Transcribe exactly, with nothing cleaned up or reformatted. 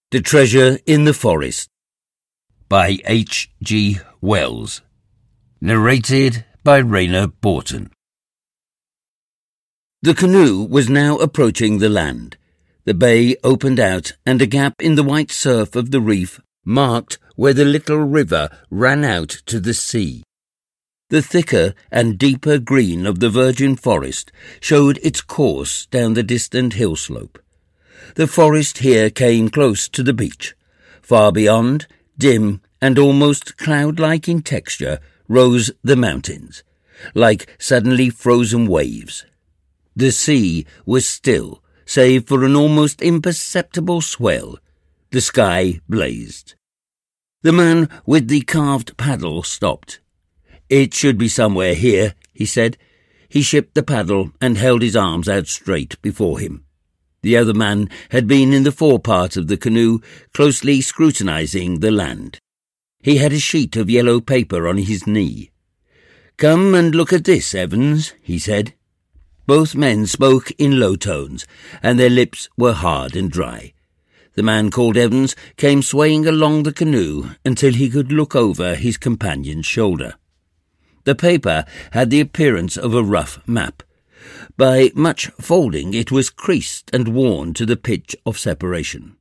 The Treasure in the Forest by H G Wells. Narrated by Rayner Borton. The canoe was now approaching the land. The bay opened out, and a gap in the white surf of the reef marked where the little river ran out to the sea. The thicker and deeper green of the virgin forest showed its course down the distant hill slope. The forest here came close to the beach. Far beyond, dim and almost cloud-like in texture, rose the mountains, like suddenly frozen waves. The sea was still, save for an almost imperceptible swell. The sky blazed. The man with the carved paddle stopped. "It should be somewhere here," he said. He shipped the paddle and held his arms out straight before him. The other man had been in the forepart of the canoe, closely scrutinizing the land. He had a sheet of yellow paper on his knee. "Come and look at this, Evans," he said. Both men spoke in low tones, and their lips were hard and dry. The man called Evans came swaying along the canoe until he could look over his companion's shoulder. The paper had the appearance of a rough map. By much folding it was creased and worn to the pitch of separation.